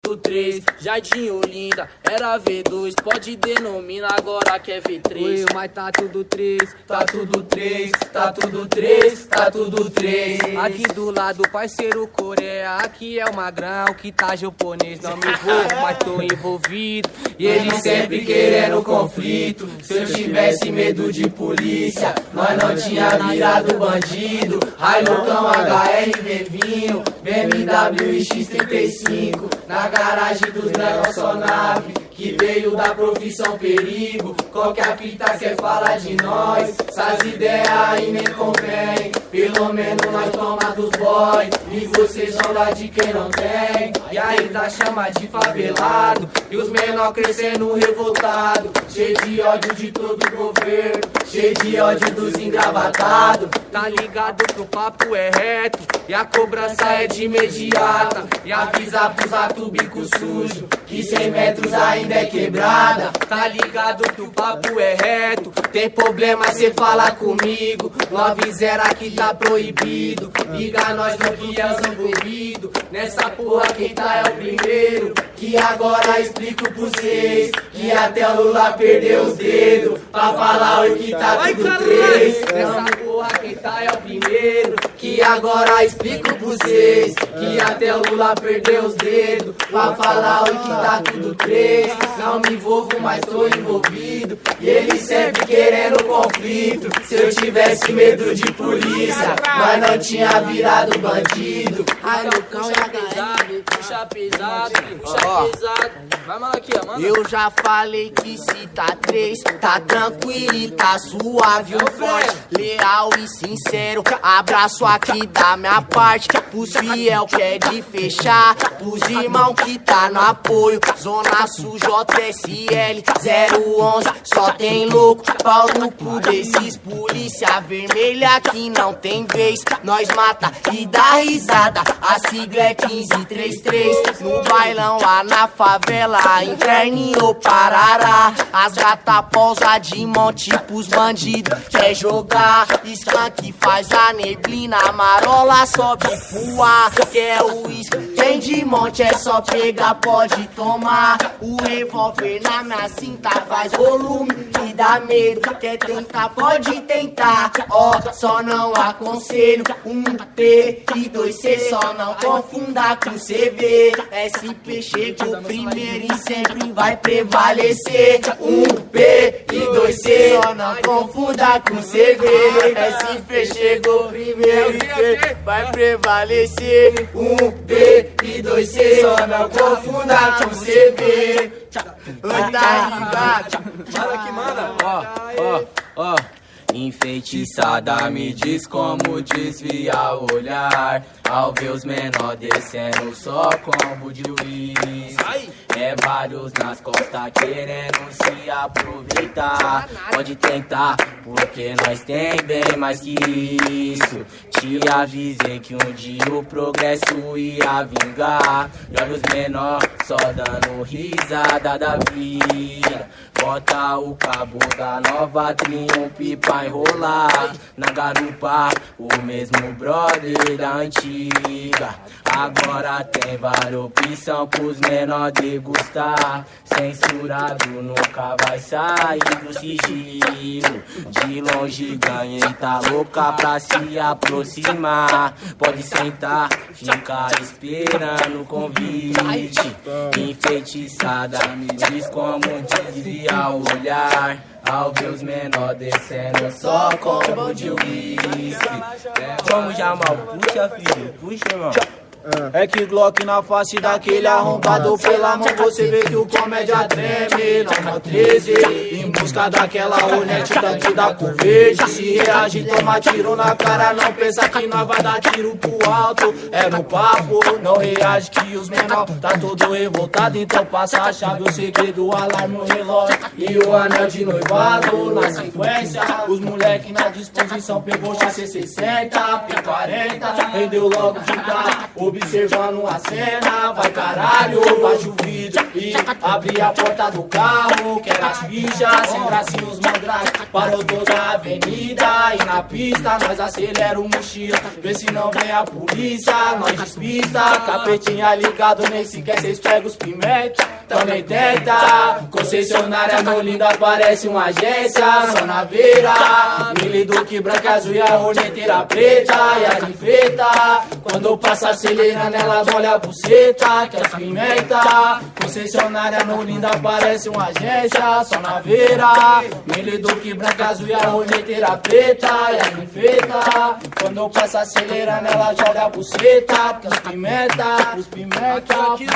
tudo 3. Jardim Olinda, era V2. Pode denominar agora que é V3. Oi, mas tá tudo 3. Tá tudo 3, tá tudo 3, tá tudo 3. Aqui do lado, parceiro Coreia. Aqui é o magrão que tá japonês. Não me envolvo, mas tô envolvido. E ele sempre querendo conflito. Se eu tivesse medo de polícia, nós não tinha virado bandido. Hilocão, HRV vinho, BMW e X35. Na garagem dos negócios só nave, que veio da profissão perigo. Qualquer fita quer falar de nós, essas ideias aí nem convém. Pelo menos nós toma dos boy, e vocês vão dar de quem não tem. E ainda chama de favelado, e os menor crescendo revoltado. Cheio de ódio de todo o governo, cheio de ódio dos engravatados. Tá ligado que o papo é reto e a cobrança é de imediata. E avisa pros atos bico sujo, que 100 metros ainda é quebrada. Tá ligado que o papo é reto, tem problema cê fala comigo, 90 aqui tá proibido. Liga nós no que é os envolvidos, nessa porra quem tá é o primeiro. Que agora explico pra vocês, que até o Lula perdeu os dedos, pra falar o que tá tudo 3. Nessa porra quem tá é o primeiro. Que agora explico pra vocês, que até o Lula perdeu os dedos, pra falar o que tá tudo 3. Não me envolvo, mas tô envolvido, e ele sempre querendo conflito. Se eu tivesse medo de polícia, mas não tinha virado bandido. Hilocão puxa pesado, puxa pesado, puxa pesado. Vai, mano, aqui, ó, mano. Eu já falei que se tá 3, tá tranquilo e tá suave, o forte, leal e sincero. Abraço aqui da minha parte, pros fiel que é de fechar, pros irmão que tá no apoio. Zona Sul, JSL 011, só tem louco, pau no cu desses polícia vermelha que não tem vez. Nós mata e dá risada, a sigla é 1533. No bailão lá na favela, inferno Parará. As gata pousa de monte pros bandidos, quer jogar skunk, faz a neblina, a marola sobe pro ar. Quer o uísque, tem de monte, é só pegar, pode tomar. O revólver na minha cinta faz volume e dá medo. Quer tentar, pode tentar, ó, só não aconselho. 1P e 2C, só não confunda com CV. SP chegou primeiro e sempre vai prevalecer. 1P e 2C, só não confunda com CV. SP chegou primeiro e sempre vai prevalecer. 1P e 2C, só não confunda com CV. Tá ligado? Manda que manda. Ó. Enfeitiçada, me diz como desviar o olhar ao ver os menor descendo só combo de uísque. É vários nas costas querendo se aproveitar. Pode tentar, porque nós tem bem mais que isso. Te avisei que um dia o progresso ia vingar. E olha os menor só dando risada da vida. Bota o cabo da nova Triumph pra enrolar na garupa, o mesmo brother da antiga. Agora tem várias opções pros menor degustar. Censurado nunca vai sair do sigilo. De longe ganhei, tá louca pra se aproximar. Pode sentar, ficar esperando o convite. Enfeitiçada, me diz como desviar o olhar ao ver os menor descendo só combo de uísque. Vamos chamar o puxa, filho, puxa, irmão. É que Glock na face daquele arrombado pela mão, você vê que o comédia treme. Não 13, em busca daquela Hornet, tanque da cor verde. Se reage, toma tiro na cara, não pensa que nós vai dar tiro pro alto. É no papo, não reage que os menor tá todo revoltado. Então passa a chave, o segredo, o alarme, o relógio e o anel de noivado. Na sequência, os moleque na disposição pegou chassi 60, P40, rendeu logo de cá, observando a cena. Vai caralho, baixa o vidro vidro e abri a porta do carro. Que era as fichas, sem bracinhos mandrake. Parou toda a avenida e na pista nós acelera o mochila. Vê se não vem a polícia, nós despista. Capetinha ligado, nem sequer cês pegam os pimenta. Também tenta, concessionária no Olinda parece uma agência. Só na veira, Mili Duque branca, azul e a horneteira preta. E as enfeita, quando passa acelerando ela molha a buceta. Que as pimenta, concessionária no Olinda parece uma agência. Só na veira, Mili Duque branca, azul e a horneteira preta. E as enfeita, quando passa acelerando ela joga a buceta. Que as pimenta, os pimenta,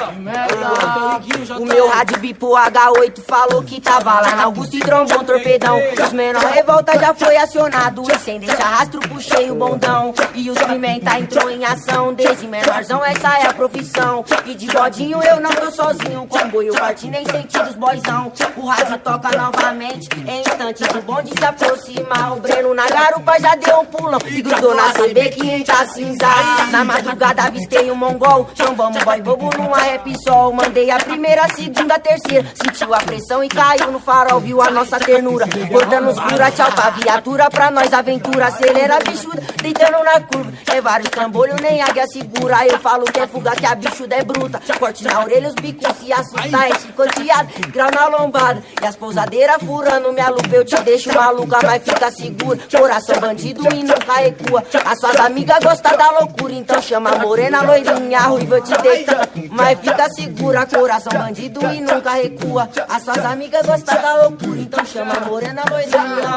o meu rádio bipo H8 falou que tava lá na Augusto e trombou um torpedão. Os menor revolta já foi acionado e sem deixar rastro puxei o bondão. E os pimenta entrou em ação, desde menorzão essa é a profissão. E de bodinho eu não tô sozinho, comboio partindo em sentido os boizão. O rádio toca novamente, em instantes o bonde se aproxima. O Breno na garupa já deu um pulão e grudou na CB 500 cinza. Na madrugada avistei um mongol, trombamos boy bobo numa rap sol. Mandei a primeira, a segunda, a terceira, sentiu a pressão e caiu no farol, viu a nossa ternura, botando os fura, tchau pra viatura, pra nós aventura, acelera a bichuda, deitando na curva, é vários trambolhos, nem águia segura, eu falo que é fuga, que a bichuda é bruta, corte na orelha, os bicos se assustar, é chicoteado, grau na lombada, e as pousadeiras furando minha lupa, eu te deixo maluca, mas fica segura, coração bandido e nunca recua, as suas amigas gostam da loucura, então chama a morena, loirinha, a ruiva, eu te deito, mas fica segura, coração bandido e nunca recua. As suas amigas gostam da loucura, então chama a morena, loirinha,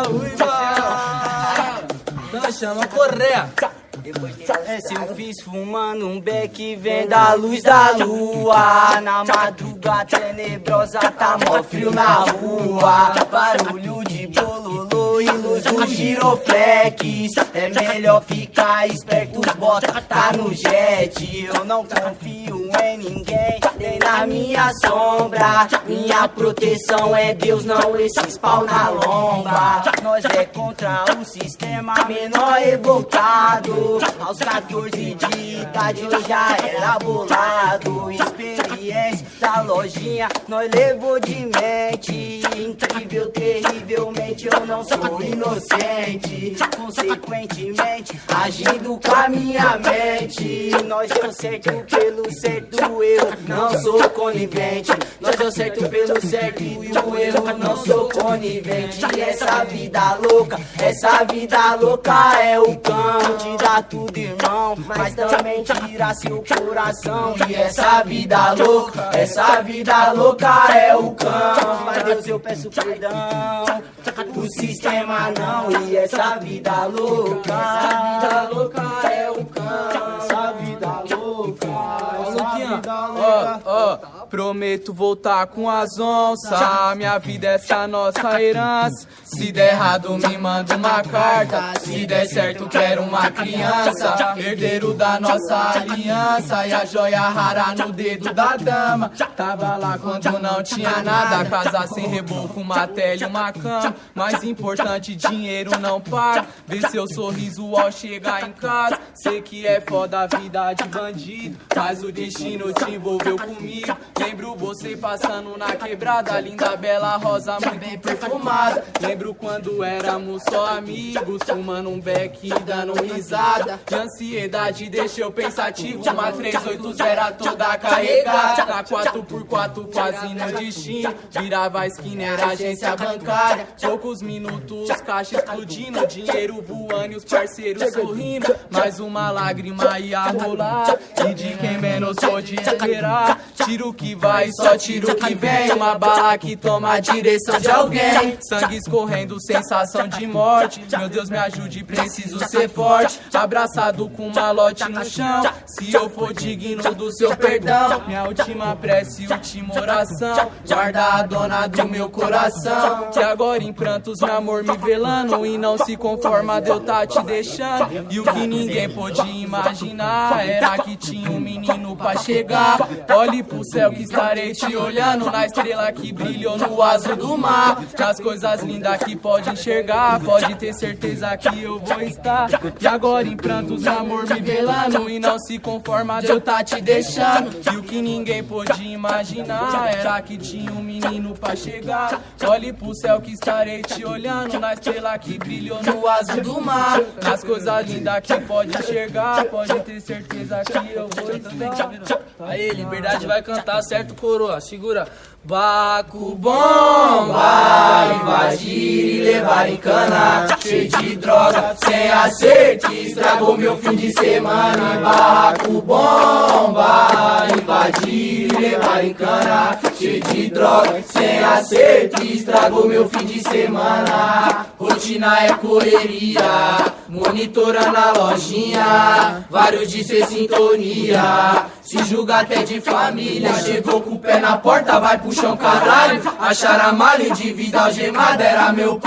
ruiva. Então chama Correia. Se eu fiz fumando um beck, vem da luz da lua. Na madrugada tenebrosa tá mó frio na rua. Barulho de bololô e luz do giroflex. É melhor ficar esperto, os bota tá no jet. Eu não confio em ninguém, nem na minha sombra. Minha proteção é Deus, não esses pau na lomba. Nós é contra o sistema, menor revoltado. Aos 14 de idade eu já era bolado. Experiência da lojinha nós levou de mente. Incrível, terrivelmente eu não sou inocente. Consequentemente, agindo com a minha mente. Nós deu certo pelo certo, eu não sou conivente. Nós deu certo pelo certo e o erro não sou conivente. E essa vida louca é o cão. Te dá tudo, irmão, mas também tira seu coração. E essa vida louca é o cão. Mas Deus eu peço perdão, o sistema não. E essa vida louca é o cão. Essa vida louca, prometo voltar com as onças. Minha vida essa nossa herança. Se der errado me manda uma carta. Se der certo quero uma criança, herdeiro da nossa aliança. E a joia rara no dedo da dama. Tava lá quando não tinha nada. Casa sem reboco, uma tela e uma cama. Mais importante, dinheiro não paga. Vê seu sorriso ao chegar em casa. Sei que é foda a vida de bandido, mas o destino te envolveu comigo. Lembro você passando na quebrada, linda, bela, rosa, muito bem perfumada. Lembro quando éramos só amigos, fumando um beck e dando risada. De ansiedade deixa eu pensativo, uma 380 toda carregada. Na 4x4 quase no destino, virava a esquina, era agência bancária. Poucos minutos, caixa explodindo, dinheiro voando e os parceiros sorrindo. Mais uma lágrima ia rolar, e de quem menos pode esperar. Tiro que vai, só tiro que vem. Uma bala que toma a direção de alguém. Sangue escorrendo, sensação de morte. Meu Deus me ajude, preciso ser forte. Abraçado com um malote no chão. Se eu for digno do seu perdão, minha última prece, última oração. Guarda a dona do meu coração, que agora em prantos meu amor me velando. E não se conforma de eu tá te deixando. E o que ninguém pôde imaginar era que tinha um menino pra chegar. Olhe pro céu que estarei te olhando, na estrela que brilhou no azul do mar. Que as coisas lindas que pode enxergar, pode ter certeza que eu vou estar. E agora em prantos de amor me velando, e não se conforma de eu tá te deixando. E o que ninguém pôde imaginar era que tinha um menino pra chegar. Olhe pro céu que estarei te olhando, na estrela que brilhou no azul do mar. As coisas lindas que pode enxergar, pode ter certeza que eu vou estar. Aí, Liberdade vai cantar, certo, coroa? Segura. Baco bom vai invadir e levar em cana, cheio de droga, sem acerto, estragou meu fim de semana. Baco bom vai invadir e levar em cana, cheio de droga, sem acerto, estragou meu fim de semana. Rotina é correria, monitorando a lojinha, vários de ser sintonia, se julga até de família. Chegou com o pé na porta, vai pro chão, caralho. Acharam a mala, indivíduo algemada, era meu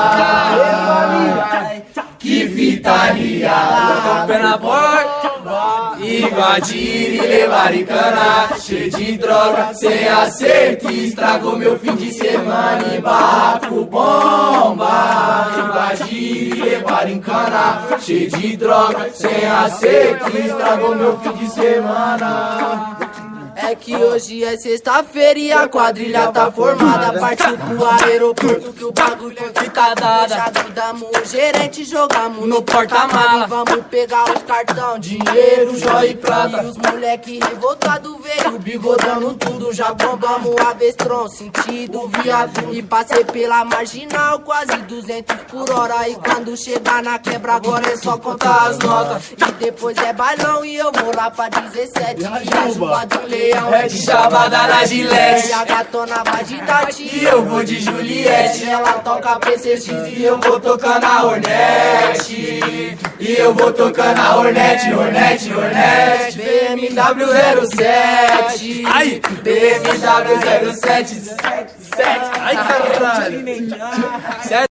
pai. Que vitaria, com o pé na porta, invadir e levar em cana, cheio de droga, sem acerto, estragou meu fim de semana. E baco bomba, invadir e levar em cana, cheio de droga, sem acerto, estragou meu fim de semana. É que hoje é sexta-feira e a quadrilha tá formada. Partiu pro aeroporto que o bagulho fica dado. Já damos o gerente, jogamos no porta-mala. Vamos pegar os cartão, dinheiro, joia e prata. E os moleque revoltado veio bigodando tudo. Já bombamos a Vestron, sentido viado. E passei pela marginal, quase 200 por hora. E quando chegar na quebra agora é só contar as notas. E depois é bailão e eu vou lá pra 17. E a chuva do leão é de chavada na Gillette. E a gatona vai de Tati e eu vou de Juliette. Ela toca PCX e eu vou tocando a Hornet. E eu vou tocando a Hornet, Hornet, Hornet. BMW 07. Ai, BMW 07. Ai, caralho.